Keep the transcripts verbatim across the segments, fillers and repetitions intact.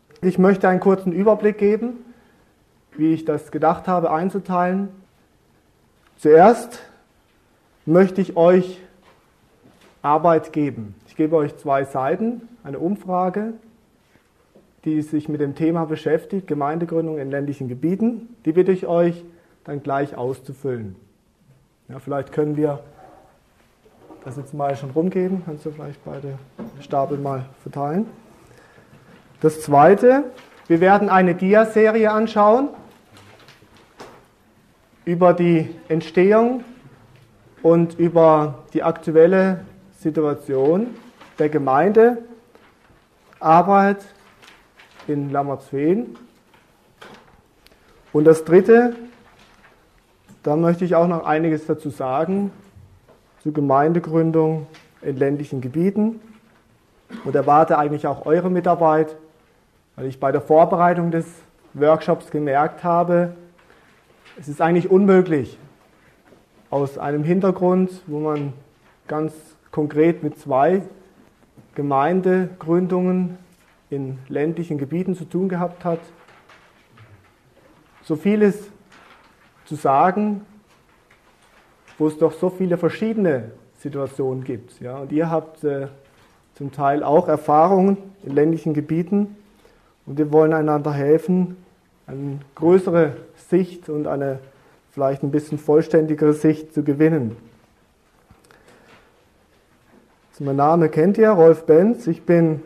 Ich möchte einen kurzen Überblick geben, wie ich das gedacht habe einzuteilen. Zuerst möchte ich euch Arbeit geben. Ich gebe euch zwei Seiten, eine Umfrage, die sich mit dem Thema beschäftigt, Gemeindegründung in ländlichen Gebieten. Die bitte ich euch dann gleich auszufüllen. Ja, vielleicht können wir das jetzt mal schon rumgeben. Kannst du vielleicht beide Stapel mal verteilen. Das Zweite, wir werden eine Dia-Serie anschauen über die Entstehung und über die aktuelle Situation der Gemeindearbeit in Lammertsveen. Und das Dritte, da möchte ich auch noch einiges dazu sagen, zur Gemeindegründung in ländlichen Gebieten und erwarte eigentlich auch eure Mitarbeit, weil ich bei der Vorbereitung des Workshops gemerkt habe, es ist eigentlich unmöglich, aus einem Hintergrund, wo man ganz konkret mit zwei Gemeindegründungen in ländlichen Gebieten zu tun gehabt hat, so vieles zu sagen, wo es doch so viele verschiedene Situationen gibt. Ja? Und ihr habt äh, zum Teil auch Erfahrungen in ländlichen Gebieten und wir wollen einander helfen, eine größere Sicht und eine vielleicht ein bisschen vollständigere Sicht zu gewinnen. Also mein Name kennt ihr, Rolf Benz. Ich bin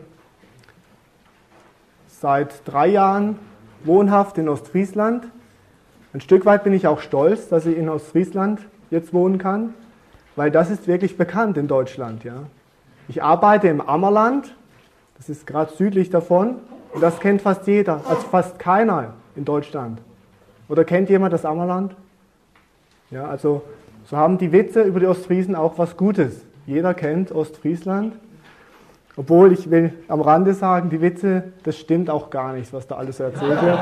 seit drei Jahren wohnhaft in Ostfriesland. Ein Stück weit bin ich auch stolz, dass ich in Ostfriesland jetzt wohnen kann, weil das ist wirklich bekannt in Deutschland. Ja. Ich arbeite im Ammerland, das ist gerade südlich davon, und das kennt fast jeder, also fast keiner in Deutschland. Oder kennt jemand das Ammerland? Ja, also so haben die Witze über die Ostfriesen auch was Gutes. Jeder kennt Ostfriesland. Obwohl, ich will am Rande sagen, die Witze, das stimmt auch gar nicht, was da alles erzählt wird.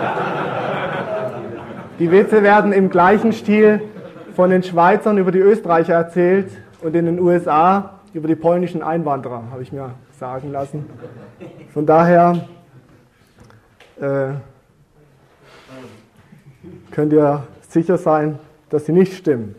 Die Witze werden im gleichen Stil von den Schweizern über die Österreicher erzählt und in den U S A über die polnischen Einwanderer, habe ich mir sagen lassen. Von daher äh, könnt ihr sicher sein, dass sie nicht stimmen.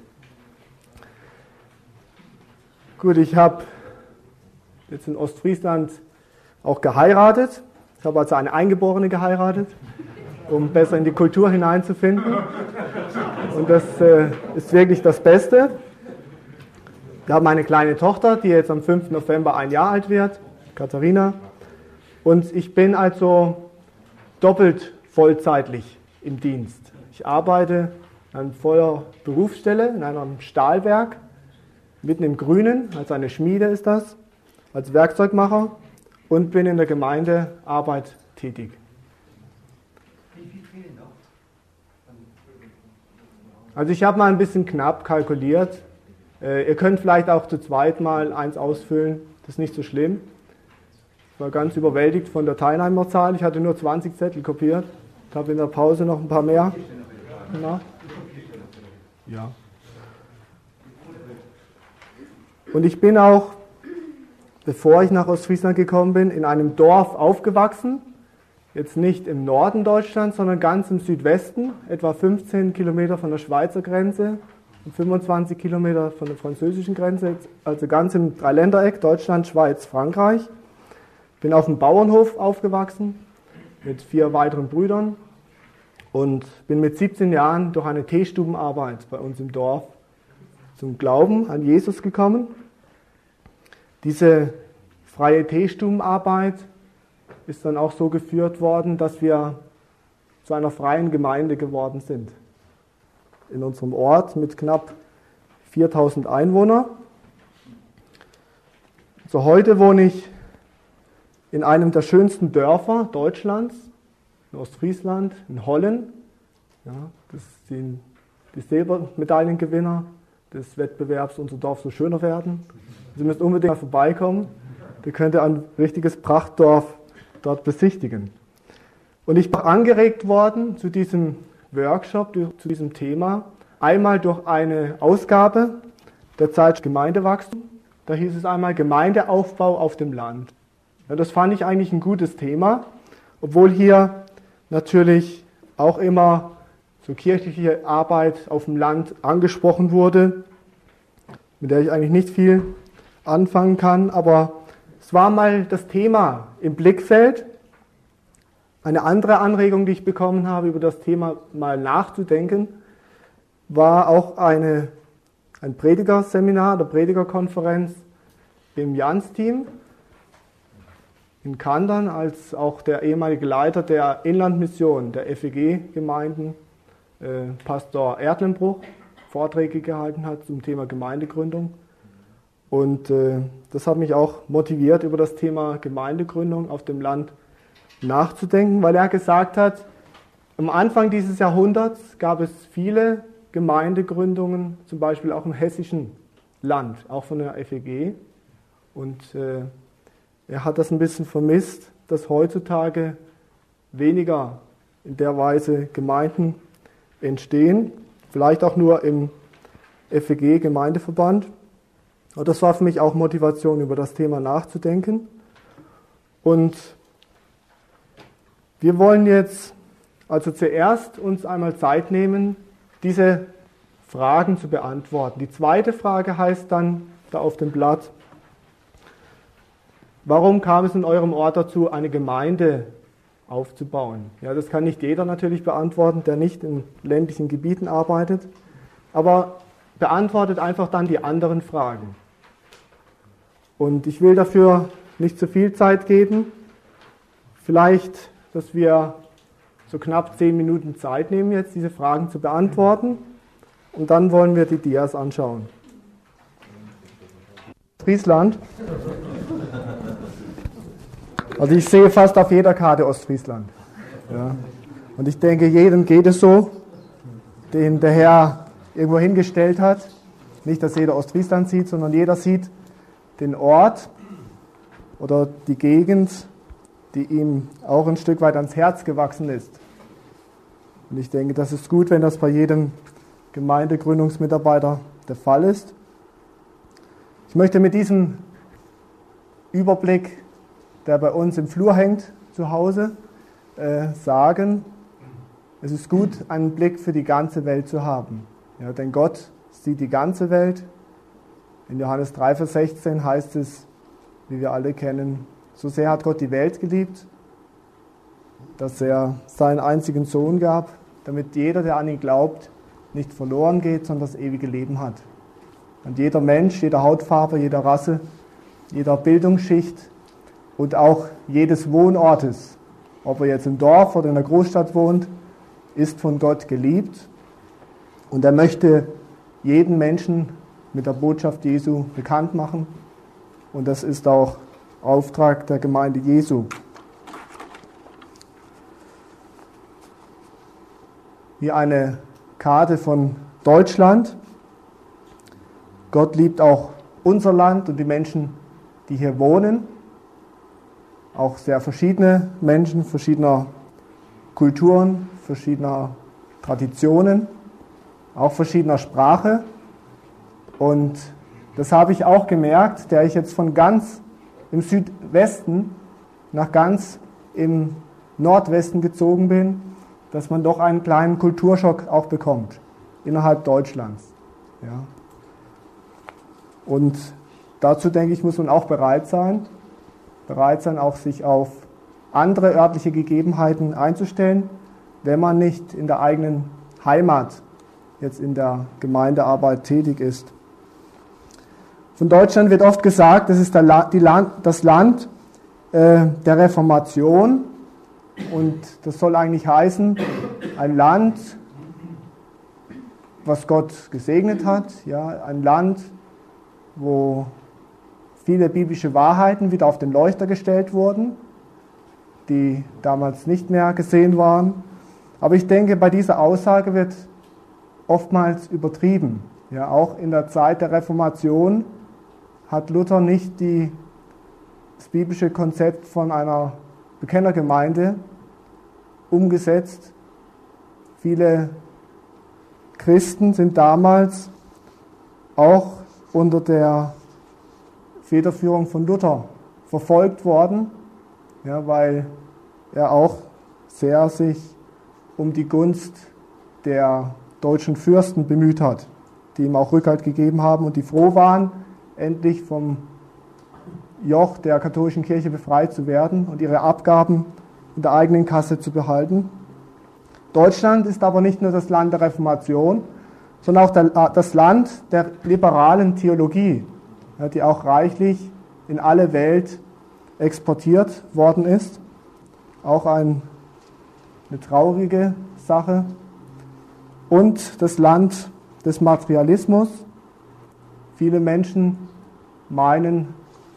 Gut, ich habe jetzt in Ostfriesland auch geheiratet. Ich habe also eine Eingeborene geheiratet, um besser in die Kultur hineinzufinden. Und das äh, ist wirklich das Beste. Wir haben eine kleine Tochter, die jetzt am fünften November ein Jahr alt wird, Katharina. Und ich bin also doppelt vollzeitlich im Dienst. Ich arbeite an voller Berufsstelle in einem Stahlwerk, mitten im Grünen, also eine Schmiede ist das, als Werkzeugmacher und bin in der Gemeindearbeit tätig. Wie viel fehlen noch? Also ich habe mal ein bisschen knapp kalkuliert. Äh, ihr könnt vielleicht auch zu zweit mal eins ausfüllen, das ist nicht so schlimm. Ich war ganz überwältigt von der Teilnehmerzahl. Ich hatte nur zwanzig Zettel kopiert. Ich habe in der Pause noch ein paar mehr. Na? Ja. Und ich bin auch, bevor ich nach Ostfriesland gekommen bin, in einem Dorf aufgewachsen. Jetzt nicht im Norden Deutschlands, sondern ganz im Südwesten, etwa fünfzehn Kilometer von der Schweizer Grenze und fünfundzwanzig Kilometer von der französischen Grenze, also ganz im Dreiländereck, Deutschland, Schweiz, Frankreich. Bin auf dem Bauernhof aufgewachsen mit vier weiteren Brüdern und bin mit siebzehn Jahren durch eine Teestubenarbeit bei uns im Dorf zum Glauben an Jesus gekommen. Diese freie Teestubenarbeit ist dann auch so geführt worden, dass wir zu einer freien Gemeinde geworden sind. In unserem Ort mit knapp viertausend Einwohnern. So heute wohne ich in einem der schönsten Dörfer Deutschlands, in Ostfriesland, in Hollen. Ja, das sind die Silbermedaillengewinner des Wettbewerbs Unser Dorf soll schöner werden. Sie müssen unbedingt mal vorbeikommen. Da könnt ihr ein richtiges Prachtdorf dort besichtigen. Und ich bin angeregt worden zu diesem Workshop, zu diesem Thema, einmal durch eine Ausgabe der Zeitschrift Gemeindewachstum. Da hieß es einmal Gemeindeaufbau auf dem Land. Ja, das fand ich eigentlich ein gutes Thema. obwohl hier natürlich auch immer so kirchliche Arbeit auf dem Land angesprochen wurde, mit der ich eigentlich nicht viel anfangen kann, aber es war mal das Thema im Blickfeld. Eine andere Anregung, die ich bekommen habe, über das Thema mal nachzudenken, war auch eine, ein Predigerseminar oder Predigerkonferenz im Jans-Team in Kandern, als auch der ehemalige Leiter der Inlandmission der F E G-Gemeinden, äh, Pastor Erdlenbruch, Vorträge gehalten hat zum Thema Gemeindegründung. Und äh, das hat mich auch motiviert, über das Thema Gemeindegründung auf dem Land nachzudenken, weil er gesagt hat, am Anfang dieses Jahrhunderts gab es viele Gemeindegründungen, zum Beispiel auch im hessischen Land, auch von der F E G. Und äh, er hat das ein bisschen vermisst, dass heutzutage weniger in der Weise Gemeinden entstehen, vielleicht auch nur im F E G-Gemeindeverband. Und das war für mich auch Motivation, über das Thema nachzudenken. Und wir wollen jetzt also zuerst uns einmal Zeit nehmen, diese Fragen zu beantworten. Die zweite Frage heißt dann da auf dem Blatt: Warum kam es in eurem Ort dazu, eine Gemeinde aufzubauen? Ja, das kann nicht jeder natürlich beantworten, der nicht in ländlichen Gebieten arbeitet, aber beantwortet einfach dann die anderen Fragen. Und ich will dafür nicht zu viel Zeit geben. Vielleicht, dass wir so knapp zehn Minuten Zeit nehmen, jetzt diese Fragen zu beantworten. Und dann wollen wir die Dias anschauen. Ostfriesland. Also ich sehe fast auf jeder Karte Ostfriesland. Ja. Und ich denke, jedem geht es so, den der Herr irgendwo hingestellt hat. Nicht, dass jeder Ostfriesland sieht, sondern jeder sieht den Ort oder die Gegend, die ihm auch ein Stück weit ans Herz gewachsen ist. Und ich denke, das ist gut, wenn das bei jedem Gemeindegründungsmitarbeiter der Fall ist. Ich möchte mit diesem Überblick, der bei uns im Flur hängt, zu Hause, äh, sagen, es ist gut, einen Blick für die ganze Welt zu haben. Ja, denn Gott sieht die ganze Welt. In Johannes drei, Vers sechzehn heißt es, wie wir alle kennen, so sehr hat Gott die Welt geliebt, dass er seinen einzigen Sohn gab, damit jeder, der an ihn glaubt, nicht verloren geht, sondern das ewige Leben hat. Und jeder Mensch, jeder Hautfarbe, jeder Rasse, jeder Bildungsschicht und auch jedes Wohnortes, ob er jetzt im Dorf oder in der Großstadt wohnt, ist von Gott geliebt. Und er möchte jeden Menschen mit der Botschaft Jesu bekannt machen. Und das ist auch Auftrag der Gemeinde Jesu. Hier eine Karte von Deutschland. Gott liebt auch unser Land und die Menschen, die hier wohnen. Auch sehr verschiedene Menschen, verschiedener Kulturen, verschiedener Traditionen, auch verschiedener Sprache. Und das habe ich auch gemerkt, der ich jetzt von ganz im Südwesten nach ganz im Nordwesten gezogen bin, dass man doch einen kleinen Kulturschock auch bekommt innerhalb Deutschlands. Ja. Und dazu, denke ich, muss man auch bereit sein, bereit sein, auch sich auf andere örtliche Gegebenheiten einzustellen, wenn man nicht in der eigenen Heimat jetzt in der Gemeindearbeit tätig ist. Von Deutschland wird oft gesagt, das ist der La- die Land, das Land äh, der Reformation, und das soll eigentlich heißen, ein Land, was Gott gesegnet hat, ja, ein Land, wo viele biblische Wahrheiten wieder auf den Leuchter gestellt wurden, die damals nicht mehr gesehen waren. Aber ich denke, bei dieser Aussage wird oftmals übertrieben. Ja, auch in der Zeit der Reformation hat Luther nicht die, das biblische Konzept von einer Bekennergemeinde umgesetzt. Viele Christen sind damals auch unter der Federführung von Luther verfolgt worden, ja, weil er auch sehr sich um die Gunst der deutschen Fürsten bemüht hat, die ihm auch Rückhalt gegeben haben und die froh waren, endlich vom Joch der katholischen Kirche befreit zu werden und ihre Abgaben in der eigenen Kasse zu behalten. Deutschland ist aber nicht nur das Land der Reformation, sondern auch der, das Land der liberalen Theologie, die auch reichlich in alle Welt exportiert worden ist. Auch ein, eine traurige Sache. Und das Land des Materialismus. Viele Menschen meinen,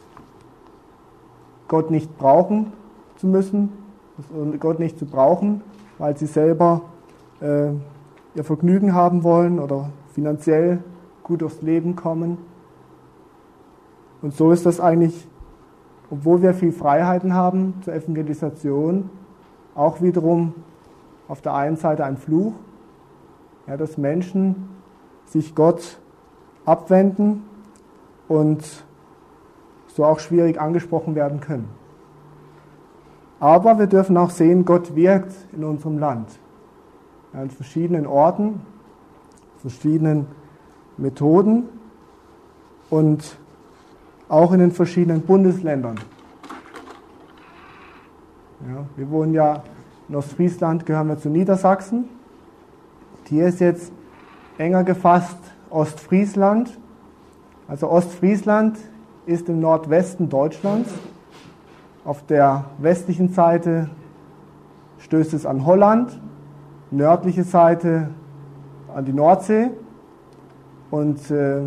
Gott nicht brauchen zu müssen, Gott nicht zu brauchen, weil sie selber äh, ihr Vergnügen haben wollen oder finanziell gut durchs Leben kommen. Und so ist das eigentlich, obwohl wir viel Freiheiten haben zur Evangelisation, auch wiederum auf der einen Seite ein Fluch, ja, dass Menschen sich Gott abwenden und so auch schwierig angesprochen werden können. Aber wir dürfen auch sehen, Gott wirkt in unserem Land. An verschiedenen Orten, verschiedenen Methoden und auch in den verschiedenen Bundesländern. Ja, wir wohnen ja in Ostfriesland, gehören wir zu Niedersachsen. Hier ist jetzt enger gefasst Ostfriesland. Also Ostfriesland ist im Nordwesten Deutschlands. Auf der westlichen Seite stößt es an Holland, nördliche Seite an die Nordsee und äh,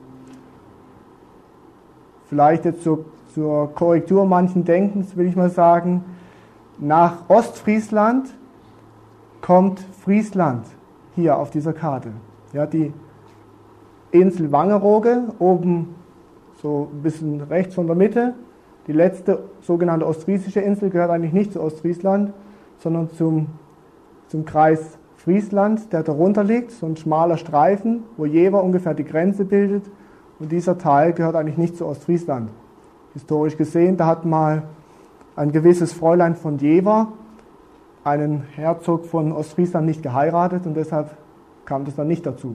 vielleicht jetzt zur, zur Korrektur manchen Denkens will ich mal sagen, nach Ostfriesland kommt Friesland hier auf dieser Karte. Ja, die Insel Wangerooge, oben so ein bisschen rechts von der Mitte, die letzte sogenannte ostfriesische Insel gehört eigentlich nicht zu Ostfriesland, sondern zum, zum Kreis Friesland, der darunter liegt, so ein schmaler Streifen, wo Jever ungefähr die Grenze bildet. Und dieser Teil gehört eigentlich nicht zu Ostfriesland. Historisch gesehen, da hat mal ein gewisses Fräulein von Jever einen Herzog von Ostfriesland nicht geheiratet und deshalb kam das dann nicht dazu.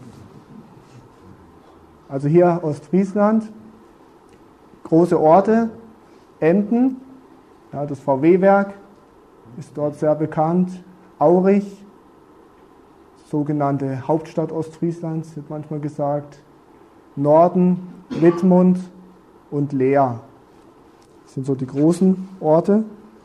Also hier Ostfriesland, große Orte, Emden, ja, das V W-Werk ist dort sehr bekannt, Aurich, sogenannte Hauptstadt Ostfrieslands, wird manchmal gesagt, Norden, Wittmund und Leer. Das sind so die großen Orte.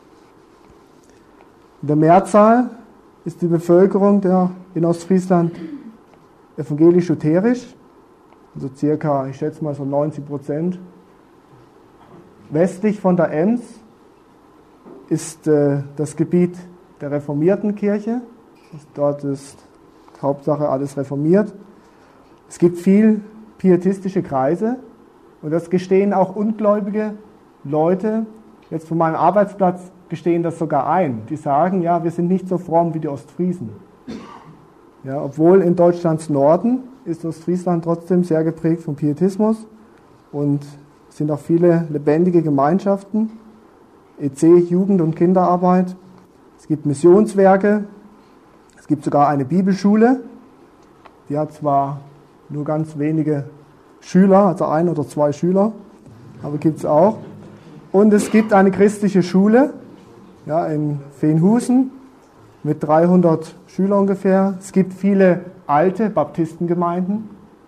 In der Mehrzahl ist die Bevölkerung der in Ostfriesland evangelisch-lutherisch, also circa, ich schätze mal so neunzig Prozent. Westlich von der Ems ist äh, das Gebiet der reformierten Kirche. Dort ist Hauptsache alles reformiert. Es gibt viel pietistische Kreise und das gestehen auch ungläubige Leute. Jetzt von meinem Arbeitsplatz gestehen das sogar ein. Die sagen, ja, wir sind nicht so fromm wie die Ostfriesen. Ja, obwohl in Deutschlands Norden ist Ostfriesland trotzdem sehr geprägt vom Pietismus und es sind auch viele lebendige Gemeinschaften, E C, Jugend- und Kinderarbeit. Es gibt Missionswerke, es gibt sogar eine Bibelschule, die hat zwar nur ganz wenige Schüler, also ein oder zwei Schüler, aber gibt es auch. Und es gibt eine christliche Schule, ja, in Veenhusen mit dreihundert Schülern ungefähr. Es gibt viele alte Baptistengemeinden.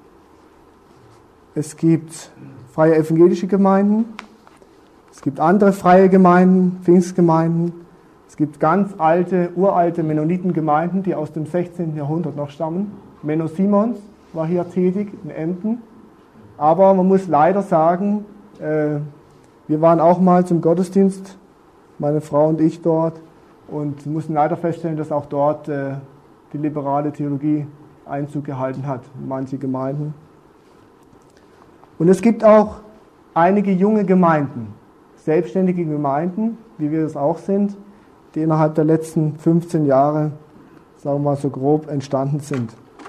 Es gibt freie evangelische Gemeinden. Es gibt andere freie Gemeinden, Pfingstgemeinden. Es gibt ganz alte, uralte Mennonitengemeinden, die aus dem sechzehnten Jahrhundert noch stammen. Menno Simons war hier tätig in Emden. Aber man muss leider sagen, äh, wir waren auch mal zum Gottesdienst, meine Frau und ich dort, und mussten leider feststellen, dass auch dort äh, die liberale Theologie Einzug gehalten hat in manche Gemeinden. Und es gibt auch einige junge Gemeinden, selbstständige Gemeinden, wie wir es auch sind, die innerhalb der letzten fünfzehn Jahre, sagen wir mal so grob, entstanden sind.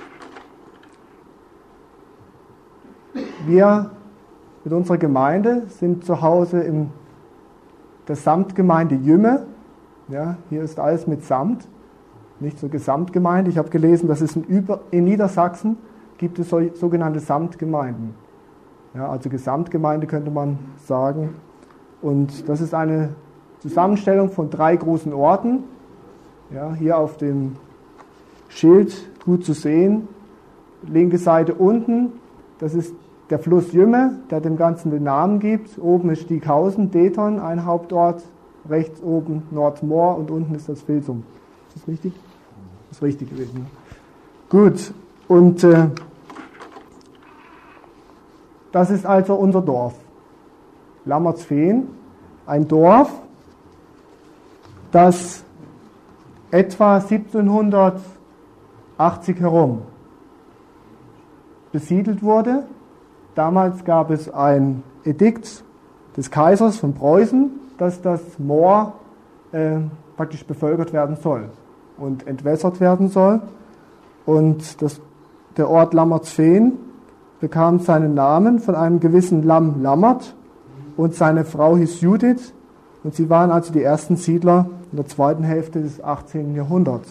Wir mit unserer Gemeinde sind zu Hause in der Samtgemeinde Jümme. Ja, hier ist alles mit Samt, nicht so Gesamtgemeinde. Ich habe gelesen, dass es in, Über, in Niedersachsen gibt es so, sogenannte Samtgemeinden. Ja, also Gesamtgemeinde könnte man sagen. Und das ist eine Zusammenstellung von drei großen Orten. Ja, hier auf dem Schild gut zu sehen. Linke Seite unten, das ist der Fluss Jümme, der dem Ganzen den Namen gibt. Oben ist Stieghausen, Dethon, ein Hauptort. Rechts oben Nordmoor und unten ist das Filsum. Ist das richtig? Das ist richtig gewesen. Ja. Gut, und äh, das ist also unser Dorf. Lammertsveen, ein Dorf, das etwa siebzehnhundertachtzig herum besiedelt wurde. Damals gab es ein Edikt des Kaisers von Preußen, dass das Moor äh, praktisch bevölkert werden soll und entwässert werden soll. Und das, der Ort Lammertsveen bekam seinen Namen von einem gewissen Lamm Lammert und seine Frau hieß Judith und sie waren also die ersten Siedler in der zweiten Hälfte des achtzehnten Jahrhunderts.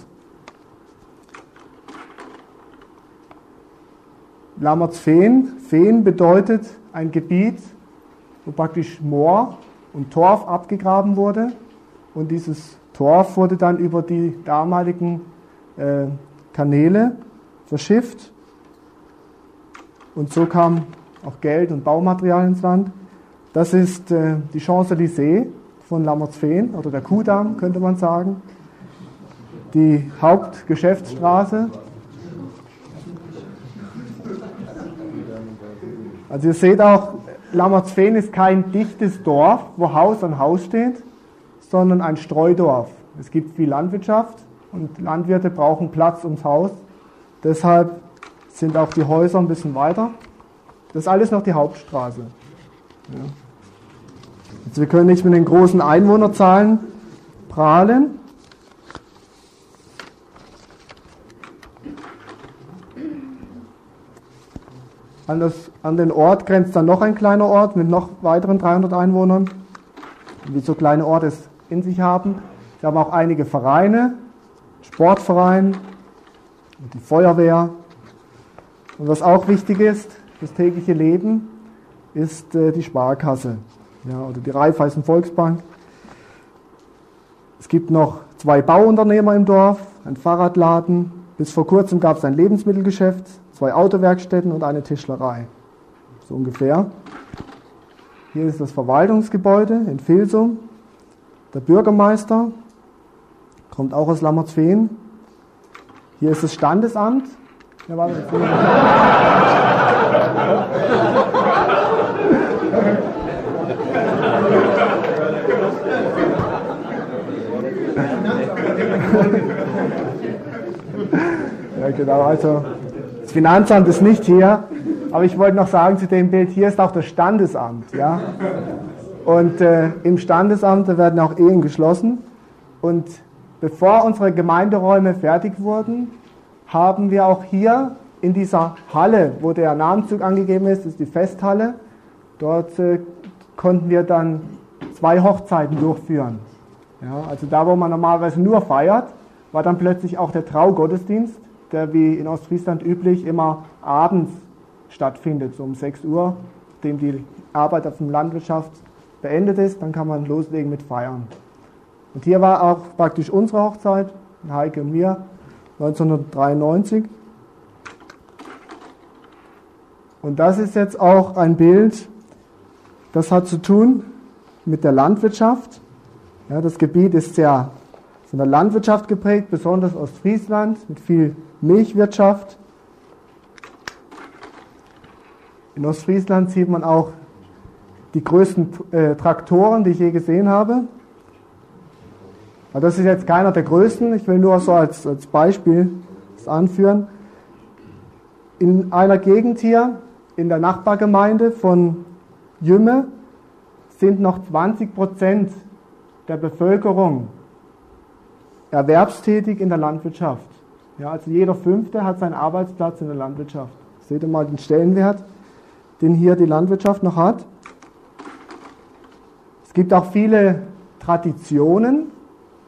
Lammertsveen, Veen bedeutet ein Gebiet, wo praktisch Moor und Torf abgegraben wurde und dieses Torf wurde dann über die damaligen äh, Kanäle verschifft und so kam auch Geld und Baumaterial ins Land. Das ist äh, die Champs-Élysées von Lammertsveen oder der Kuhdamm, könnte man sagen. Die Hauptgeschäftsstraße. Also ihr seht auch, Lammertsveen ist kein dichtes Dorf, wo Haus an Haus steht, sondern ein Streudorf. Es gibt viel Landwirtschaft und Landwirte brauchen Platz ums Haus. Deshalb sind auch die Häuser ein bisschen weiter. Das ist alles noch die Hauptstraße. Ja. Also wir können nicht mit den großen Einwohnerzahlen prahlen. An, das, an den Ort grenzt dann noch ein kleiner Ort mit noch weiteren dreihundert Einwohnern. Wie so kleine Orte es in sich haben. Sie haben auch einige Vereine, Sportverein, und die Feuerwehr. Und was auch wichtig ist, das tägliche Leben, ist äh, die Sparkasse, ja, oder die Raiffeisen Volksbank. Es gibt noch zwei Bauunternehmer im Dorf, ein Fahrradladen. Bis vor kurzem gab es ein Lebensmittelgeschäft, zwei Autowerkstätten und eine Tischlerei. So ungefähr. Hier ist das Verwaltungsgebäude in Filsum. Der Bürgermeister kommt auch aus Lammertsveen. Hier ist das Standesamt. Ja, warte, jetzt ja, genau, also das Finanzamt ist nicht hier, aber ich wollte noch sagen zu dem Bild, hier ist auch das Standesamt. Ja? Und äh, im Standesamt da werden auch Ehen geschlossen. Und bevor unsere Gemeinderäume fertig wurden, haben wir auch hier in dieser Halle, wo der Namenszug angegeben ist, ist die Festhalle. Dort äh, konnten wir dann zwei Hochzeiten durchführen. Ja, also da, wo man normalerweise nur feiert, war dann plötzlich auch der Traugottesdienst, der wie in Ostfriesland üblich immer abends stattfindet, so um sechs Uhr, nachdem die Arbeit auf dem Landwirtschaft beendet ist, dann kann man loslegen mit Feiern. Und hier war auch praktisch unsere Hochzeit, Heike und mir, neunzehnhundertdreiundneunzig. Und das ist jetzt auch ein Bild, das hat zu tun mit der Landwirtschaft. Ja, das Gebiet ist sehr von der Landwirtschaft geprägt, besonders Ostfriesland, mit viel Milchwirtschaft. In Ostfriesland sieht man auch die größten äh, Traktoren, die ich je gesehen habe. Aber das ist jetzt keiner der größten, ich will nur so als, als Beispiel das anführen. In einer Gegend hier, in der Nachbargemeinde von Jümme, sind noch zwanzig Prozent der Bevölkerung erwerbstätig in der Landwirtschaft. Ja, also jeder Fünfte hat seinen Arbeitsplatz in der Landwirtschaft. Seht ihr mal den Stellenwert, den hier die Landwirtschaft noch hat. Es gibt auch viele Traditionen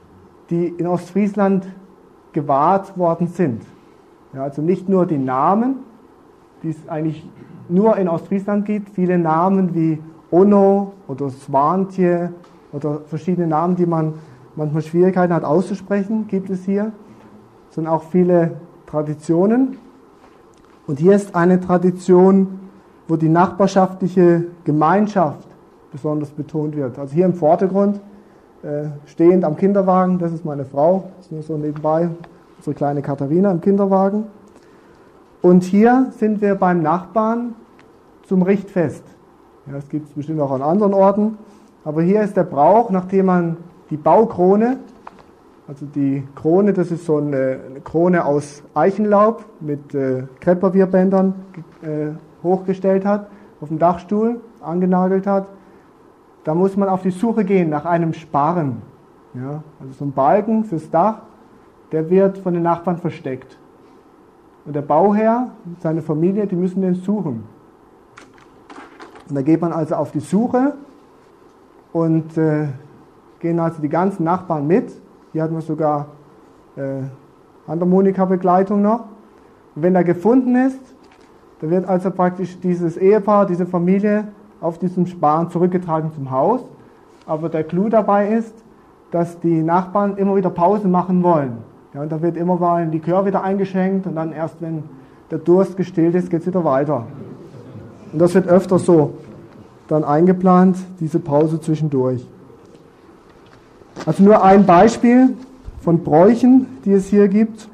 die in Ostfriesland gewahrt worden sind. Ja, also nicht nur die Namen, die es eigentlich nur in Ostfriesland gibt, viele Namen wie Onno oder Swantje oder verschiedene Namen, die man manchmal Schwierigkeiten hat auszusprechen, gibt es hier, sondern auch viele Traditionen. Und hier ist eine Tradition, wo die nachbarschaftliche Gemeinschaft besonders betont wird. Also hier im Vordergrund, äh, stehend am Kinderwagen, das ist meine Frau, das ist nur so nebenbei, unsere kleine Katharina im Kinderwagen. Und hier sind wir beim Nachbarn zum Richtfest. Ja, das gibt es bestimmt auch an anderen Orten. Aber hier ist der Brauch, nachdem man die Baukrone, also die Krone, das ist so eine, eine Krone aus Eichenlaub mit äh, Krepapierbändern äh, hochgestellt hat, auf dem Dachstuhl angenagelt hat, da muss man auf die Suche gehen nach einem Sparren. Ja, also so ein Balken fürs Dach, der wird von den Nachbarn versteckt. Und der Bauherr, seine Familie, die müssen den suchen. Und da geht man also auf die Suche und äh, gehen also die ganzen Nachbarn mit. Hier hatten wir sogar äh, Handharmonika-Begleitung noch. Und wenn er gefunden ist, da wird also praktisch dieses Ehepaar, diese Familie auf diesem Sparren zurückgetragen zum Haus. Aber der Clou dabei ist, dass die Nachbarn immer wieder Pause machen wollen. Ja, und da wird immer mal ein Likör wieder eingeschenkt und dann erst, wenn der Durst gestillt ist, geht es wieder weiter. Und das wird öfter so dann eingeplant, diese Pause zwischendurch. Also nur ein Beispiel von Bräuchen, die es hier gibt.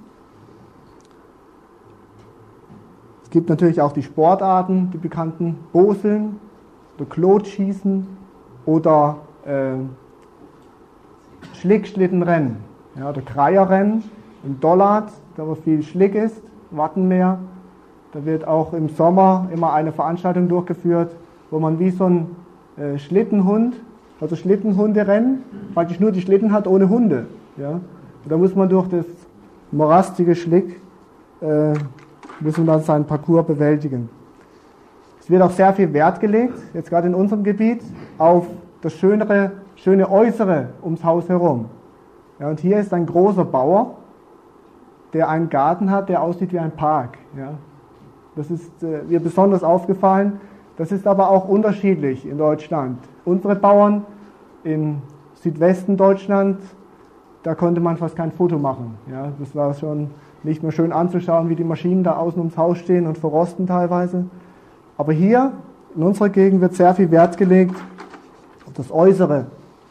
Es gibt natürlich auch die Sportarten, die bekannten Boseln oder Klotschießen oder äh, Schlickschlittenrennen, ja, oder Kreierrennen im Dollard, da wo viel Schlick ist, Wattenmeer. Da wird auch im Sommer immer eine Veranstaltung durchgeführt, wo man wie so ein äh, Schlittenhund, also Schlittenhunderennen, praktisch nur die Schlitten hat ohne Hunde. Ja. Und da muss man durch das morastige Schlick, äh, muss man dann seinen Parcours bewältigen. Es wird auch sehr viel Wert gelegt, jetzt gerade in unserem Gebiet, auf das schönere, schöne Äußere ums Haus herum. Ja, und hier ist ein großer Bauer, der einen Garten hat, der aussieht wie ein Park. Ja. Das ist äh, mir besonders aufgefallen. Das ist aber auch unterschiedlich in Deutschland. Unsere Bauern im Südwesten Deutschland, da konnte man fast kein Foto machen. Ja, das war schon nicht mehr schön anzuschauen, wie die Maschinen da außen ums Haus stehen und verrosten teilweise. Aber hier in unserer Gegend wird sehr viel Wert gelegt auf das Äußere.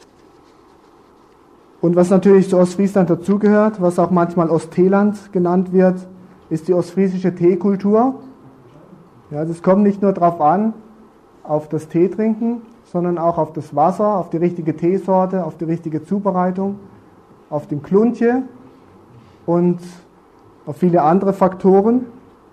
Und was natürlich zu Ostfriesland dazugehört, was auch manchmal Ostteeland genannt wird, ist die ostfriesische Teekultur. Ja, das kommt nicht nur darauf an, auf das Teetrinken, sondern auch auf das Wasser, auf die richtige Teesorte, auf die richtige Zubereitung, auf den Kluntje und auf viele andere Faktoren.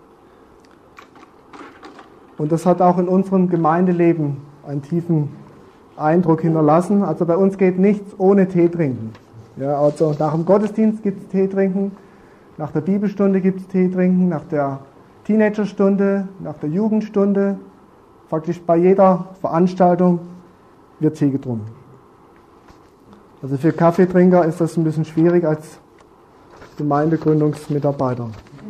Und das hat auch in unserem Gemeindeleben einen tiefen Eindruck hinterlassen. Also bei uns geht nichts ohne Tee trinken. Ja, also nach dem Gottesdienst gibt es Tee trinken, nach der Bibelstunde gibt es Tee trinken, nach der Teenagerstunde, nach der Jugendstunde, praktisch bei jeder Veranstaltung wird Tee getrunken. Also für Kaffeetrinker ist das ein bisschen schwierig als Gemeindegründungsmitarbeiter.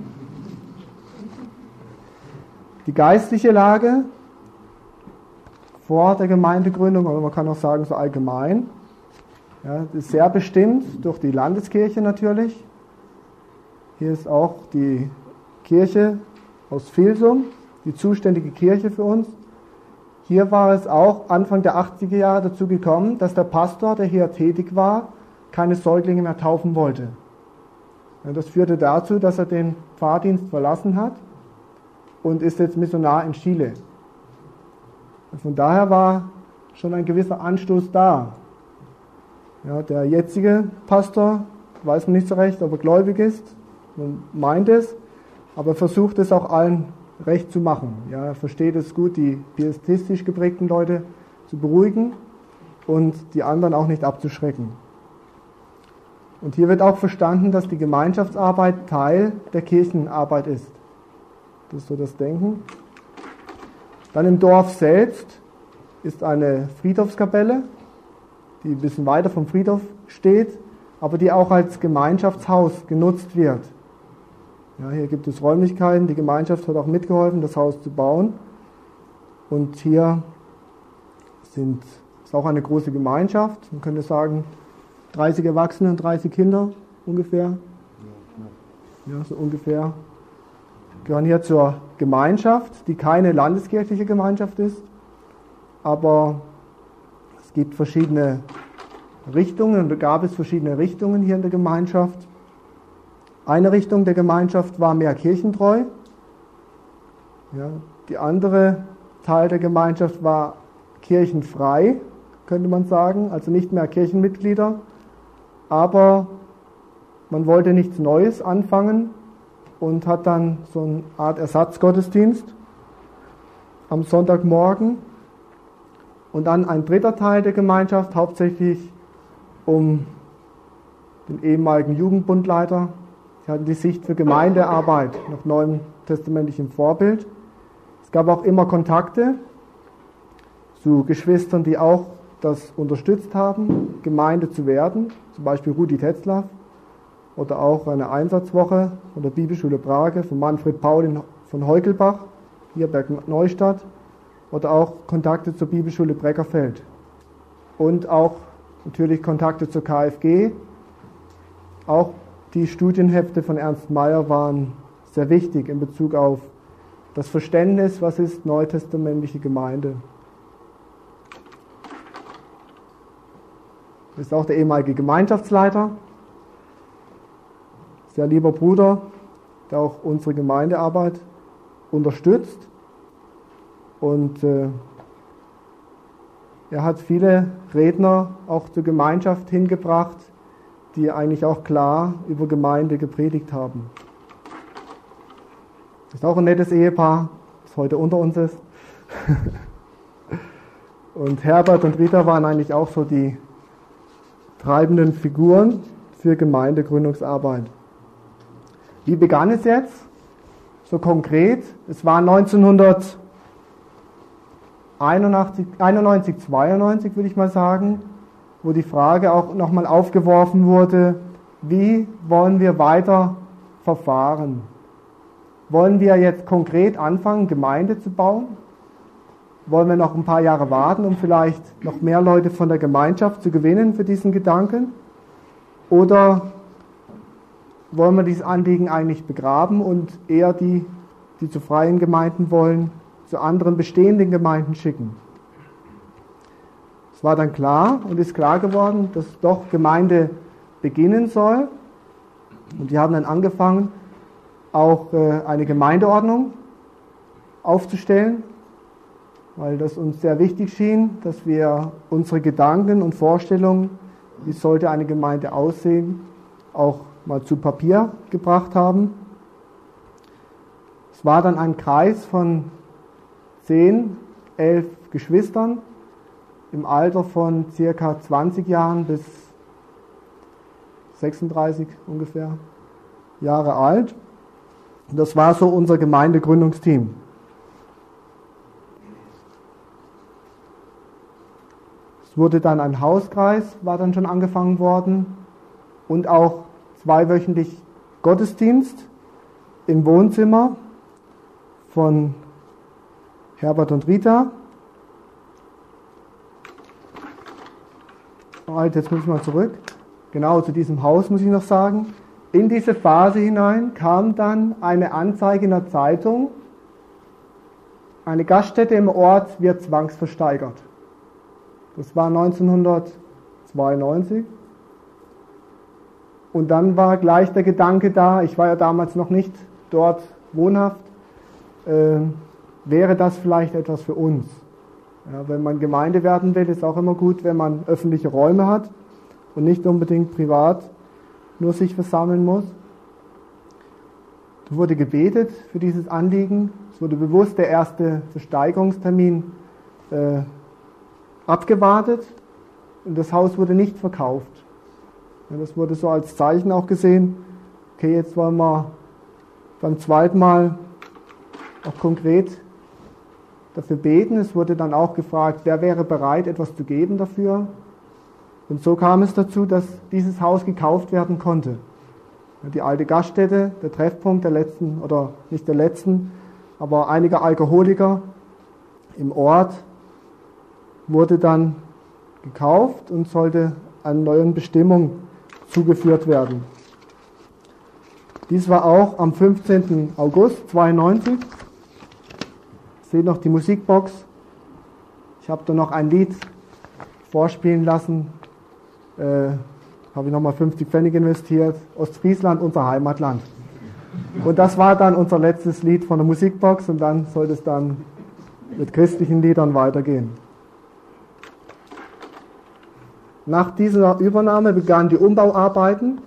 Die geistliche Lage vor der Gemeindegründung, oder man kann auch sagen so allgemein, ja, ist sehr bestimmt durch die Landeskirche natürlich. Hier ist auch die Kirche aus Vilsum, die zuständige Kirche für uns. Hier war es auch Anfang der achtziger Jahre dazu gekommen, dass der Pastor, der hier tätig war, keine Säuglinge mehr taufen wollte. Ja, das führte dazu, dass er den Pfarrdienst verlassen hat und ist jetzt Missionar in Chile. Und von daher war schon ein gewisser Anstoß da. Ja, der jetzige Pastor, weiß man nicht so recht, ob er gläubig ist, man meint es, aber versucht es auch allen recht zu machen. Ja, er versteht es gut, die pietistisch geprägten Leute zu beruhigen und die anderen auch nicht abzuschrecken. Und hier wird auch verstanden, dass die Gemeinschaftsarbeit Teil der Kirchenarbeit ist. Das ist so das Denken. Dann im Dorf selbst ist eine Friedhofskapelle, die ein bisschen weiter vom Friedhof steht. aber die auch als Gemeinschaftshaus genutzt wird. Ja, hier gibt es Räumlichkeiten, die Gemeinschaft hat auch mitgeholfen, das Haus zu bauen. Und hier sind, ist auch eine große Gemeinschaft, man könnte sagen dreißig Erwachsene und dreißig Kinder ungefähr. Ja, so ungefähr. Gehören hier zur Gemeinschaft, die keine landeskirchliche Gemeinschaft ist, aber es gibt verschiedene Richtungen, und da gab es verschiedene Richtungen hier in der Gemeinschaft. Eine Richtung der Gemeinschaft war mehr kirchentreu. Ja, die andere Teil der Gemeinschaft war kirchenfrei, könnte man sagen, also nicht mehr Kirchenmitglieder, aber man wollte nichts Neues anfangen und hat dann so eine Art Ersatzgottesdienst am Sonntagmorgen. Und dann ein dritter Teil der Gemeinschaft, hauptsächlich um den ehemaligen Jugendbundleiter. Sie hatten die Sicht für Gemeindearbeit nach neuem testamentlichem Vorbild. Es gab auch immer Kontakte zu Geschwistern, die auch das unterstützt haben, Gemeinde zu werden, zum Beispiel Rudi Tetzlaff, oder auch eine Einsatzwoche von der Bibelschule Brage von Manfred Paul in, von Heukelbach, hier Bergneustadt, oder auch Kontakte zur Bibelschule Breckerfeld. Und auch natürlich Kontakte zur K F G. Auch die Studienhefte von Ernst Mayr waren sehr wichtig in Bezug auf das Verständnis, was ist neutestamentliche Gemeinde. Das ist auch der ehemalige Gemeinschaftsleiter, sehr lieber Bruder, der auch unsere Gemeindearbeit unterstützt. Und äh, er hat viele Redner auch zur Gemeinschaft hingebracht, die eigentlich auch klar über Gemeinde gepredigt haben. Das ist auch ein nettes Ehepaar, das heute unter uns ist. Und Herbert und Rita waren eigentlich auch so die treibenden Figuren für Gemeindegründungsarbeit. Wie begann es jetzt? So konkret. Es war neunzehnhunderteinundneunzig, zweiundneunzig würde ich mal sagen, wo die Frage auch nochmal aufgeworfen wurde, wie wollen wir weiter verfahren? Wollen wir jetzt konkret anfangen, Gemeinde zu bauen? Wollen wir noch ein paar Jahre warten, um vielleicht noch mehr Leute von der Gemeinschaft zu gewinnen für diesen Gedanken? Oder wollen wir dieses Anliegen eigentlich begraben und eher die, die zu freien Gemeinden wollen, zu anderen bestehenden Gemeinden schicken? Es war dann klar und ist klar geworden, dass doch Gemeinde beginnen soll. Und die haben dann angefangen, auch eine Gemeindeordnung aufzustellen, weil das uns sehr wichtig schien, dass wir unsere Gedanken und Vorstellungen, wie sollte eine Gemeinde aussehen, auch mal zu Papier gebracht haben. Es war dann ein Kreis von zehn, elf Geschwistern im Alter von circa zwanzig Jahren bis sechsunddreißig ungefähr Jahre alt. Das war so unser Gemeindegründungsteam. Es wurde dann ein Hauskreis, war dann schon angefangen worden, und auch zweiwöchentlich Gottesdienst im Wohnzimmer von Herbert und Rita. Jetzt muss ich mal zurück. Genau, zu diesem Haus muss ich noch sagen. In diese Phase hinein kam dann eine Anzeige in der Zeitung, eine Gaststätte im Ort wird zwangsversteigert. Das war neunzehnhundertzweiundneunzig. Und dann war gleich der Gedanke da, ich war ja damals noch nicht dort wohnhaft, äh, wäre das vielleicht etwas für uns? Ja, wenn man Gemeinde werden will, ist auch immer gut, wenn man öffentliche Räume hat und nicht unbedingt privat nur sich versammeln muss. Es wurde gebetet für dieses Anliegen. Es wurde bewusst der erste Versteigerungstermin äh, abgewartet und das Haus wurde nicht verkauft. Ja, das wurde so als Zeichen auch gesehen, okay, jetzt wollen wir beim zweiten Mal auch konkret dafür beten. Es wurde dann auch gefragt, wer wäre bereit, etwas zu geben dafür. Und so kam es dazu, dass dieses Haus gekauft werden konnte. Die alte Gaststätte, der Treffpunkt der letzten, oder nicht der letzten, aber einiger Alkoholiker im Ort, wurde dann gekauft und sollte einer neuen Bestimmung zugeführt werden. Dies war auch am fünfzehnten August zweiundneunzig. Ihr seht noch die Musikbox. Ich habe da noch ein Lied vorspielen lassen. Äh, habe ich nochmal fünfzig Pfennig investiert. Ostfriesland, unser Heimatland. Und das war dann unser letztes Lied von der Musikbox und dann sollte es dann mit christlichen Liedern weitergehen. Nach dieser Übernahme begannen die Umbauarbeiten,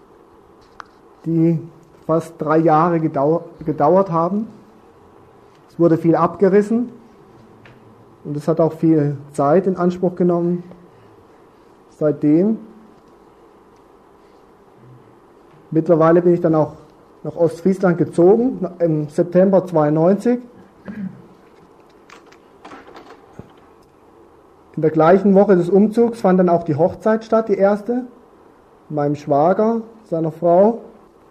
die fast drei Jahre gedauert haben. Es wurde viel abgerissen und es hat auch viel Zeit in Anspruch genommen. Seitdem, mittlerweile bin ich dann auch nach Ostfriesland gezogen, im September zweiundneunzig. In der gleichen Woche des Umzugs fand dann auch die Hochzeit statt, die erste, meinem Schwager, seiner Frau.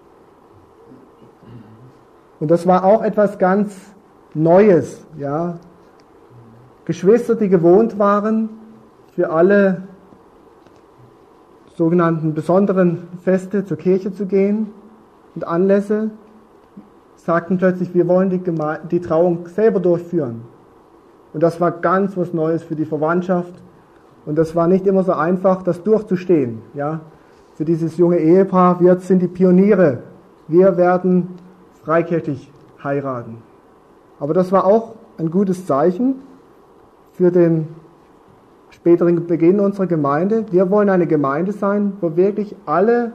Und das war auch etwas ganz Neues, ja. Geschwister, die gewohnt waren, für alle sogenannten besonderen Feste zur Kirche zu gehen und Anlässe, sagten plötzlich, wir wollen die, Geme- die Trauung selber durchführen. Und das war ganz was Neues für die Verwandtschaft. Und das war nicht immer so einfach, das durchzustehen. Ja? Für dieses junge Ehepaar, wir sind die Pioniere. Wir werden freikirchlich heiraten. Aber das war auch ein gutes Zeichen für den späteren Beginn unserer Gemeinde. Wir wollen eine Gemeinde sein, wo wirklich alle,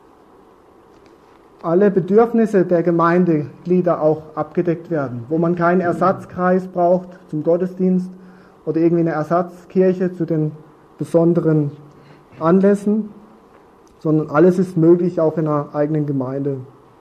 alle Bedürfnisse der Gemeindeglieder auch abgedeckt werden, wo man keinen Ersatzkreis braucht zum Gottesdienst oder irgendwie eine Ersatzkirche zu den besonderen Anlässen, sondern alles ist möglich auch in einer eigenen Gemeinde.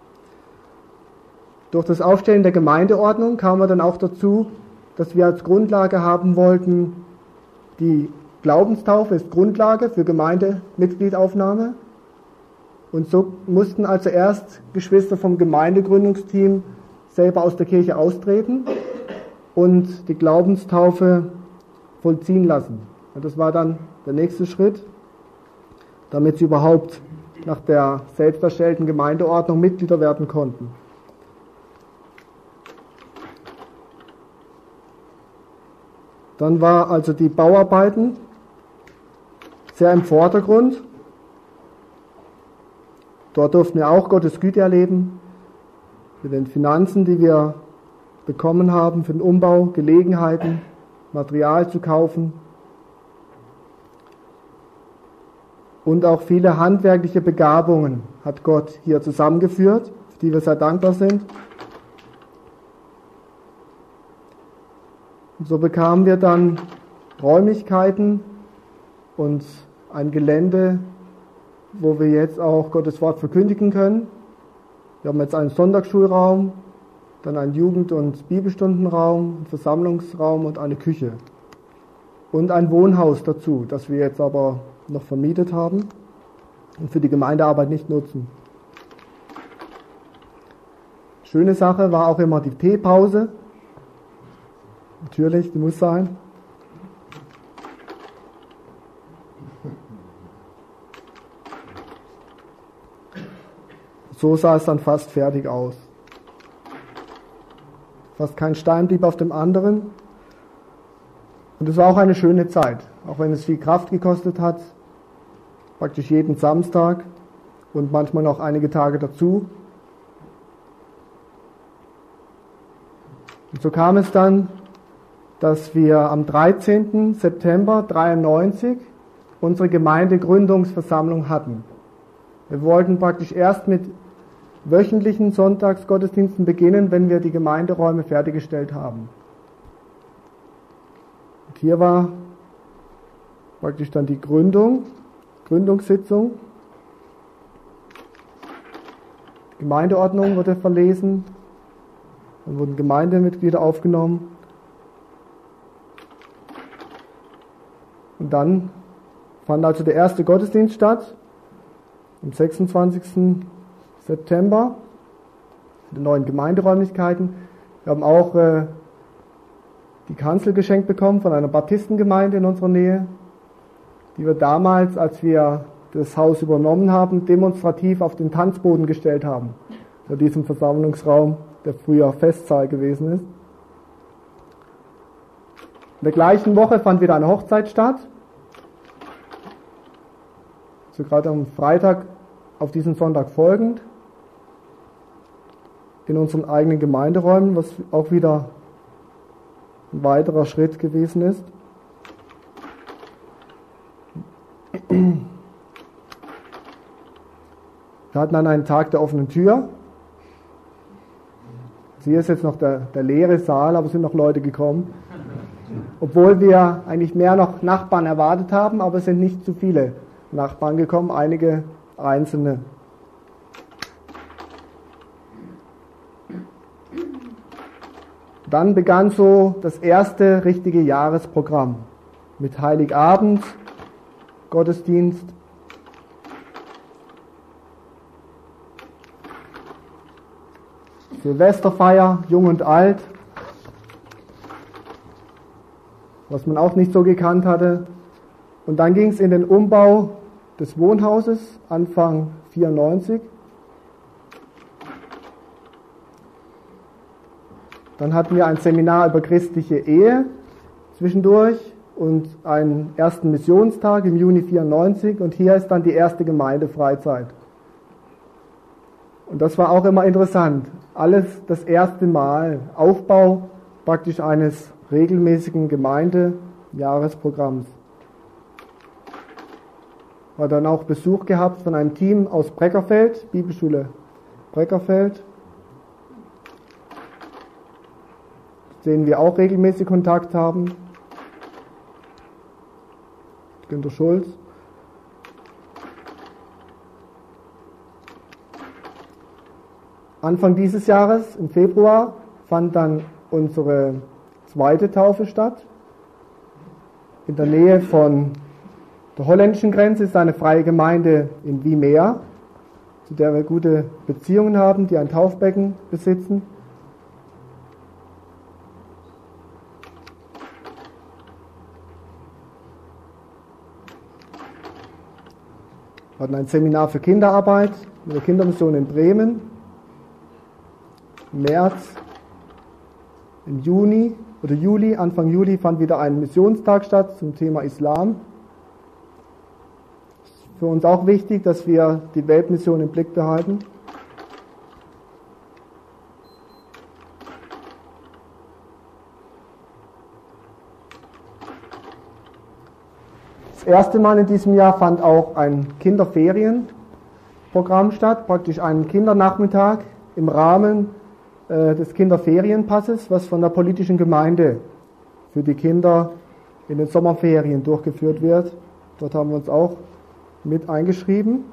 Durch das Aufstellen der Gemeindeordnung kam man dann auch dazu, dass wir als Grundlage haben wollten, die Glaubenstaufe ist Grundlage für Gemeindemitgliedaufnahme. Und so mussten also erst Geschwister vom Gemeindegründungsteam selber aus der Kirche austreten und die Glaubenstaufe vollziehen lassen. Und das war dann der nächste Schritt, damit sie überhaupt nach der selbst erstellten Gemeindeordnung Mitglieder werden konnten. Dann war also die Bauarbeiten sehr im Vordergrund. Dort durften wir auch Gottes Güte erleben, mit den Finanzen, die wir bekommen haben für den Umbau, Gelegenheiten, Material zu kaufen und auch viele handwerkliche Begabungen hat Gott hier zusammengeführt, für die wir sehr dankbar sind. Und so bekamen wir dann Räumlichkeiten und ein Gelände, wo wir jetzt auch Gottes Wort verkündigen können. Wir haben jetzt einen Sonntagsschulraum, dann einen Jugend- und Bibelstundenraum, einen Versammlungsraum und eine Küche. Und ein Wohnhaus dazu, das wir jetzt aber noch vermietet haben und für die Gemeindearbeit nicht nutzen. Schöne Sache war auch immer die Teepause. Natürlich, die muss sein. So sah es dann fast fertig aus. Fast kein Stein blieb auf dem anderen. Und es war auch eine schöne Zeit, auch wenn es viel Kraft gekostet hat, praktisch jeden Samstag und manchmal noch einige Tage dazu. Und so kam es dann, dass wir am dreizehnten September dreiundneunzig unsere Gemeindegründungsversammlung hatten. Wir wollten praktisch erst mit wöchentlichen Sonntagsgottesdiensten beginnen, wenn wir die Gemeinderäume fertiggestellt haben. Und hier war praktisch dann die Gründung, Gründungssitzung. Die Gemeindeordnung wurde verlesen, dann wurden Gemeindemitglieder aufgenommen. Und dann fand also der erste Gottesdienst statt, am sechsundzwanzigsten September, in den neuen Gemeinderäumlichkeiten. Wir haben auch äh, die Kanzel geschenkt bekommen von einer Baptistengemeinde in unserer Nähe, die wir damals, als wir das Haus übernommen haben, demonstrativ auf den Tanzboden gestellt haben, vor diesem Versammlungsraum, der früher Festsaal gewesen ist. In der gleichen Woche fand wieder eine Hochzeit statt. So gerade am Freitag auf diesen Sonntag folgend. In unseren eigenen Gemeinderäumen, was auch wieder ein weiterer Schritt gewesen ist. Wir hatten dann einen Tag der offenen Tür. Hier ist jetzt noch der, der leere Saal, aber es sind noch Leute gekommen. Obwohl wir eigentlich mehr noch Nachbarn erwartet haben, aber es sind nicht zu viele Nachbarn gekommen, einige einzelne. Dann begann so das erste richtige Jahresprogramm mit Heiligabend, Gottesdienst, Silvesterfeier, jung und alt, was man auch nicht so gekannt hatte. Und dann ging es in den Umbau des Wohnhauses, Anfang vierundneunzig. Dann hatten wir ein Seminar über christliche Ehe zwischendurch und einen ersten Missionstag im Juni vierundneunzig. Und hier ist dann die erste Gemeindefreizeit. Und das war auch immer interessant. Alles das erste Mal. Aufbau praktisch eines regelmäßigen Gemeindejahresprogramms. War dann auch Besuch gehabt von einem Team aus Breckerfeld, Bibelschule Breckerfeld, mit denen wir auch regelmäßig Kontakt haben. Günter Schulz. Anfang dieses Jahres, im Februar, fand dann unsere zweite Taufe statt. In der Nähe von der holländischen Grenze ist eine freie Gemeinde in Wiemea, zu der wir gute Beziehungen haben, die ein Taufbecken besitzen. Wir hatten ein Seminar für Kinderarbeit mit der Kindermission in Bremen. Im März, im Juni oder Juli, Anfang Juli fand wieder ein Missionstag statt zum Thema Islam. Es ist für uns auch wichtig, dass wir die Weltmission im Blick behalten. Das erste Mal in diesem Jahr fand auch ein Kinderferienprogramm statt, praktisch ein Kindernachmittag im Rahmen des Kinderferienpasses, was von der politischen Gemeinde für die Kinder in den Sommerferien durchgeführt wird. Dort haben wir uns auch mit eingeschrieben,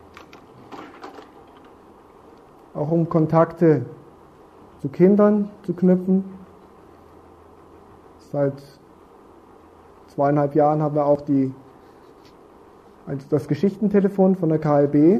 auch um Kontakte zu Kindern zu knüpfen. Seit zweieinhalb Jahren haben wir auch die, also das Geschichtentelefon von der K L B.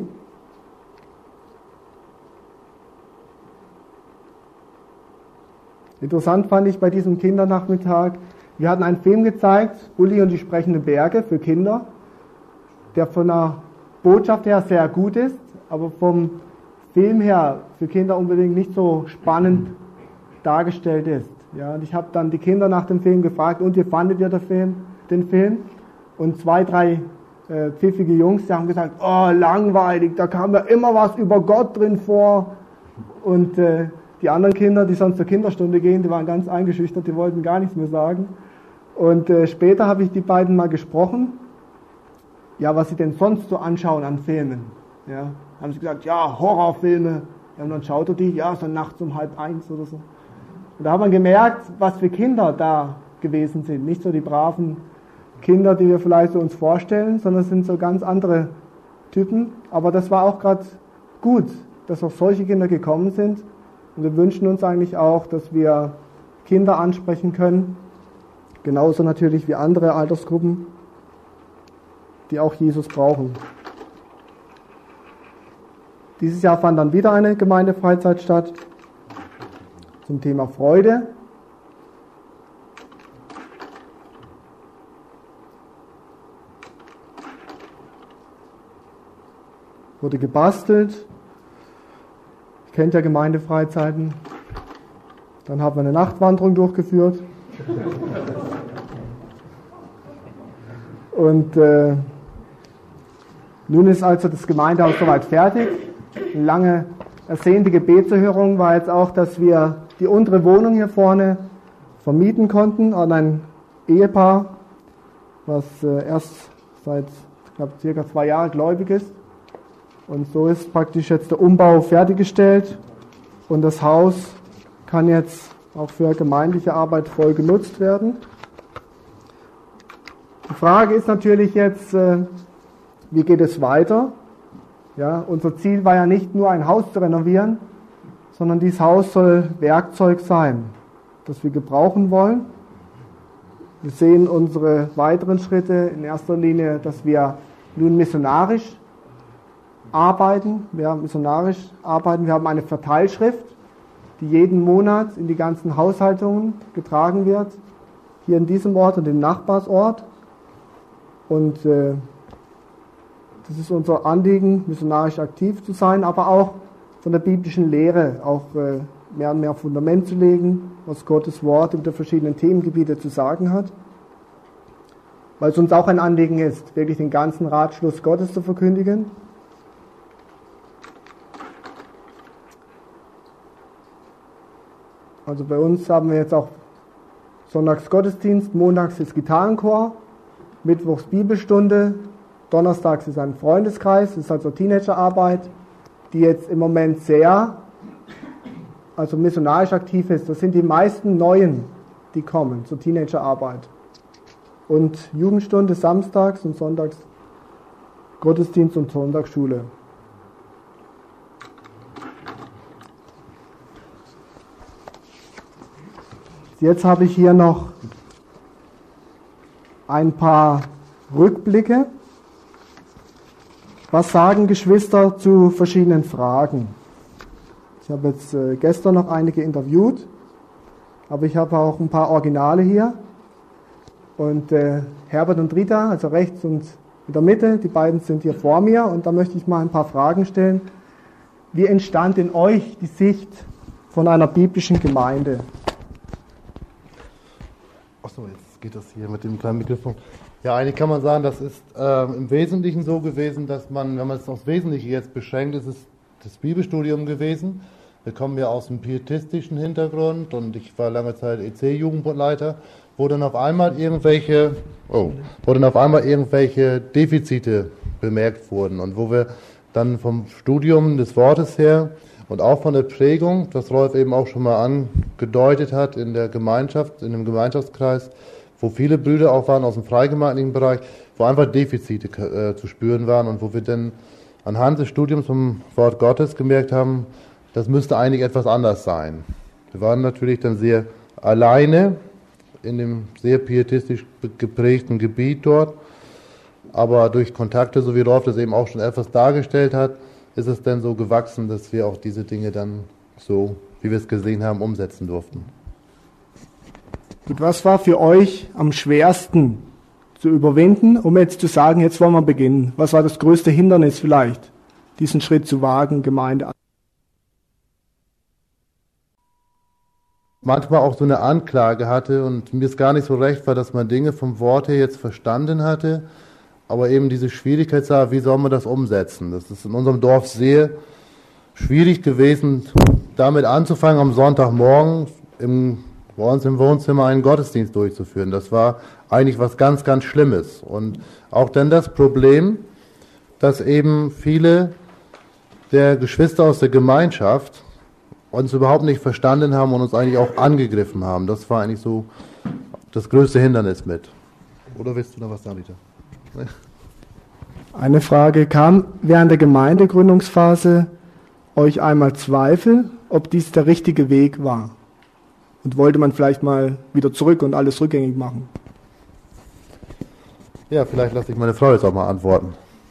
Interessant fand ich bei diesem Kindernachmittag, wir hatten einen Film gezeigt, Uli und die sprechenden Berge für Kinder, der von der Botschaft her sehr gut ist, aber vom Film her für Kinder unbedingt nicht so spannend dargestellt ist. Ja, und ich habe dann die Kinder nach dem Film gefragt, und wie fandet ihr den Film? Den Film? Und zwei, drei äh, pfiffige Jungs, die haben gesagt, oh, langweilig, da kam ja immer was über Gott drin vor. Und äh, die anderen Kinder, die sonst zur Kinderstunde gehen, die waren ganz eingeschüchtert, die wollten gar nichts mehr sagen. Und äh, später habe ich die beiden mal gesprochen, ja, was sie denn sonst so anschauen an Filmen. Ja, haben sie gesagt, ja, Horrorfilme. Ja, und dann schaut er die, ja, so nachts um halb eins oder so. Und da hat man gemerkt, was für Kinder da gewesen sind. Nicht so die braven Kinder, die wir vielleicht so uns vorstellen, sondern es sind so ganz andere Typen. Aber das war auch gerade gut, dass auch solche Kinder gekommen sind. Und wir wünschen uns eigentlich auch, dass wir Kinder ansprechen können, genauso natürlich wie andere Altersgruppen. die auch Jesus brauchen. Dieses Jahr fand dann wieder eine Gemeindefreizeit statt zum Thema Freude. Wurde gebastelt. Ihr kennt ja Gemeindefreizeiten. Dann haben wir eine Nachtwanderung durchgeführt. Und äh, nun ist also das Gemeindehaus soweit fertig. Eine lange ersehnte Gebetserhörung war jetzt auch, dass wir die untere Wohnung hier vorne vermieten konnten an ein Ehepaar, was äh, erst seit, ich glaube, circa zwei Jahren gläubig ist. Und so ist praktisch jetzt der Umbau fertiggestellt und das Haus kann jetzt auch für gemeindliche Arbeit voll genutzt werden. Die Frage ist natürlich jetzt, äh, wie geht es weiter? Ja, unser Ziel war ja nicht nur ein Haus zu renovieren, sondern dieses Haus soll Werkzeug sein, das wir gebrauchen wollen. Wir sehen unsere weiteren Schritte in erster Linie, dass wir nun missionarisch arbeiten. Wir haben missionarisch arbeiten. Wir haben eine Verteilschrift, die jeden Monat in die ganzen Haushaltungen getragen wird, hier in diesem Ort und im Nachbarsort. Und äh, das ist unser Anliegen, missionarisch aktiv zu sein, aber auch von der biblischen Lehre auch äh, mehr und mehr Fundament zu legen, was Gottes Wort über die verschiedenen Themengebiete zu sagen hat. Weil es uns auch ein Anliegen ist, wirklich den ganzen Ratschluss Gottes zu verkündigen. Also bei uns haben wir jetzt auch sonntags Gottesdienst, montags ist Gitarrenchor, mittwochs Bibelstunde, donnerstags ist ein Freundeskreis, das ist also Teenagerarbeit, die jetzt im Moment sehr, also missionarisch aktiv ist. Das sind die meisten Neuen, die kommen zur Teenagerarbeit. Und Jugendstunde samstags und sonntags Gottesdienst und Sonntagsschule. Jetzt habe ich hier noch ein paar Rückblicke. Was sagen Geschwister zu verschiedenen Fragen? Ich habe jetzt äh, gestern noch einige interviewt, aber ich habe auch ein paar Originale hier. Und äh, Herbert und Rita, also rechts und in der Mitte, die beiden sind hier vor mir. Und da möchte ich mal ein paar Fragen stellen. Wie entstand in euch die Sicht von einer biblischen Gemeinde? Achso, jetzt geht das hier mit dem kleinen Mikrofon. Ja, eigentlich kann man sagen, das ist äh, im Wesentlichen so gewesen, dass man, wenn man es aufs Wesentliche jetzt beschränkt, ist es das Bibelstudium gewesen. Wir kommen ja aus einem pietistischen Hintergrund und ich war lange Zeit E C-Jugendleiter, wo dann auf einmal irgendwelche, oh, wo dann auf einmal irgendwelche Defizite bemerkt wurden und wo wir dann vom Studium des Wortes her und auch von der Prägung, das Rolf eben auch schon mal angedeutet hat, in der Gemeinschaft, in dem Gemeinschaftskreis, wo viele Brüder auch waren aus dem freigemeindlichen Bereich, wo einfach Defizite äh, zu spüren waren und wo wir dann anhand des Studiums vom Wort Gottes gemerkt haben, das müsste eigentlich etwas anders sein. Wir waren natürlich dann sehr alleine in dem sehr pietistisch geprägten Gebiet dort, aber durch Kontakte, so wie Rolf das eben auch schon etwas dargestellt hat, ist es dann so gewachsen, dass wir auch diese Dinge dann so, wie wir es gesehen haben, umsetzen durften. Und was war für euch am schwersten zu überwinden, um jetzt zu sagen, jetzt wollen wir beginnen? Was war das größte Hindernis vielleicht, diesen Schritt zu wagen, Gemeinde? Manchmal auch so eine Anklage hatte und mir es gar nicht so recht war, dass man Dinge vom Wort her jetzt verstanden hatte, aber eben diese Schwierigkeit sah, wie soll man das umsetzen? Das ist in unserem Dorf sehr schwierig gewesen, damit anzufangen, am Sonntagmorgen im, bei uns im Wohnzimmer einen Gottesdienst durchzuführen. Das war eigentlich was ganz, ganz Schlimmes. Und auch dann das Problem, dass eben viele der Geschwister aus der Gemeinschaft uns überhaupt nicht verstanden haben und uns eigentlich auch angegriffen haben. Das war eigentlich so das größte Hindernis mit. Oder willst du noch was sagen, Rita? Eine Frage: Kam während der Gemeindegründungsphase euch einmal Zweifel, ob dies der richtige Weg war? Und wollte man vielleicht mal wieder zurück und alles rückgängig machen? Ja, vielleicht lasse ich meine Frau jetzt auch mal antworten.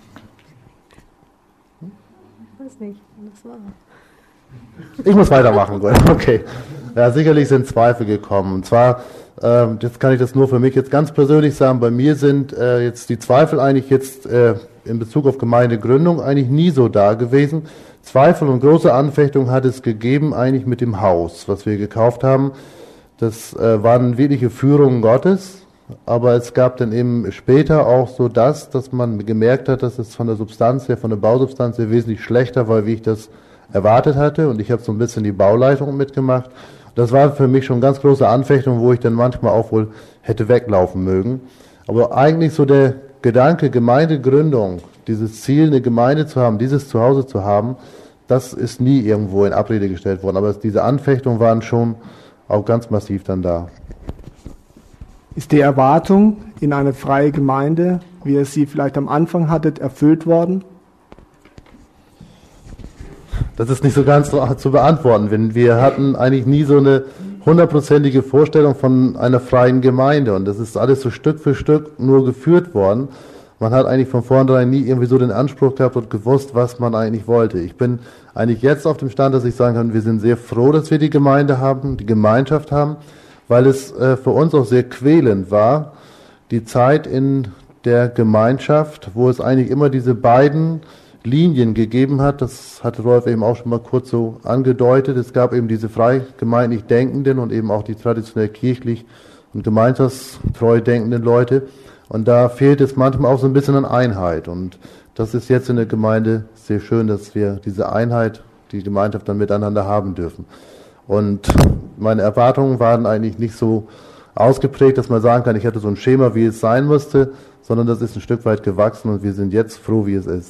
Ich weiß nicht, das war. Ich muss weitermachen, gut. Okay. Ja, sicherlich sind Zweifel gekommen. Und zwar, ähm, jetzt kann ich das nur für mich jetzt ganz persönlich sagen, bei mir sind äh, jetzt die Zweifel eigentlich jetzt äh, in Bezug auf Gemeindegründung eigentlich nie so da gewesen. Zweifel und große Anfechtung hat es gegeben eigentlich mit dem Haus, was wir gekauft haben. Das äh, waren wirkliche Führungen Gottes, aber es gab dann eben später auch so das, dass man gemerkt hat, dass es von der Substanz her, von der Bausubstanz her wesentlich schlechter war, wie ich das erwartet hatte, und ich habe so ein bisschen die Bauleitung mitgemacht. Das war für mich schon ganz große Anfechtung, wo ich dann manchmal auch wohl hätte weglaufen mögen. Aber eigentlich so der Gedanke Gemeindegründung, dieses Ziel, eine Gemeinde zu haben, dieses Zuhause zu haben, das ist nie irgendwo in Abrede gestellt worden. Aber diese Anfechtungen waren schon auch ganz massiv dann da. Ist die Erwartung in eine freie Gemeinde, wie ihr sie vielleicht am Anfang hattet, erfüllt worden? Das ist nicht so ganz so zu beantworten. Wenn wir hatten eigentlich nie so eine hundertprozentige Vorstellung von einer freien Gemeinde, und das ist alles so Stück für Stück nur geführt worden. Man hat eigentlich von vornherein nie irgendwie so den Anspruch gehabt und gewusst, was man eigentlich wollte. Ich bin eigentlich jetzt auf dem Stand, dass ich sagen kann, wir sind sehr froh, dass wir die Gemeinde haben, die Gemeinschaft haben, weil es äh, für uns auch sehr quälend war, die Zeit in der Gemeinschaft, wo es eigentlich immer diese beiden Linien gegeben hat. Das hatte Rolf eben auch schon mal kurz so angedeutet. Es gab eben diese freigemeindlich Denkenden und eben auch die traditionell kirchlich und gemeinschaftstreu denkenden Leute. Und da fehlt es manchmal auch so ein bisschen an Einheit. Und das ist jetzt in der Gemeinde sehr schön, dass wir diese Einheit, die Gemeinschaft dann miteinander haben dürfen. Und meine Erwartungen waren eigentlich nicht so ausgeprägt, dass man sagen kann, ich hätte so ein Schema, wie es sein müsste, sondern das ist ein Stück weit gewachsen und wir sind jetzt froh, wie es ist.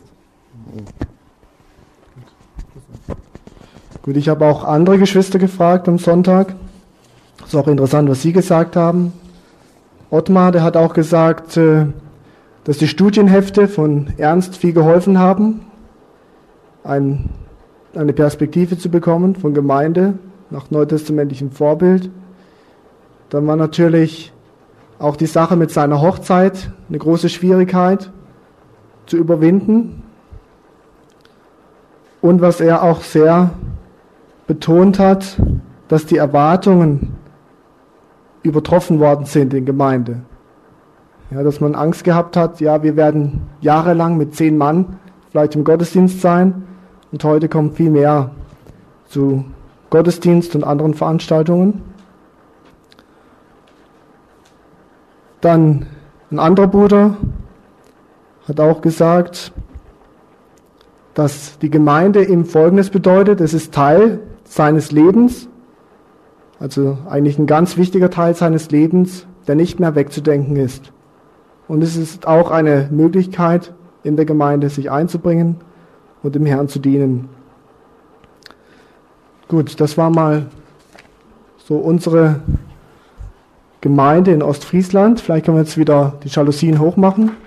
Gut, ich habe auch andere Geschwister gefragt am Sonntag. Das ist auch interessant, was Sie gesagt haben. Ottmar, der hat auch gesagt, dass die Studienhefte von Ernst viel geholfen haben, ein, eine Perspektive zu bekommen von Gemeinde nach neutestamentlichem Vorbild. Dann war natürlich auch die Sache mit seiner Hochzeit eine große Schwierigkeit zu überwinden. Und was er auch sehr betont hat, dass die Erwartungen übertroffen worden sind in Gemeinde. Ja, dass man Angst gehabt hat, ja, wir werden jahrelang mit zehn Mann vielleicht im Gottesdienst sein, und heute kommt viel mehr zu Gottesdienst und anderen Veranstaltungen. Dann ein anderer Bruder hat auch gesagt, dass die Gemeinde ihm Folgendes bedeutet: Es ist Teil seines Lebens, also eigentlich ein ganz wichtiger Teil seines Lebens, der nicht mehr wegzudenken ist. Und es ist auch eine Möglichkeit, in der Gemeinde sich einzubringen und dem Herrn zu dienen. Gut, das war mal so unsere Gemeinde in Ostfriesland. Vielleicht können wir jetzt wieder die Jalousien hochmachen.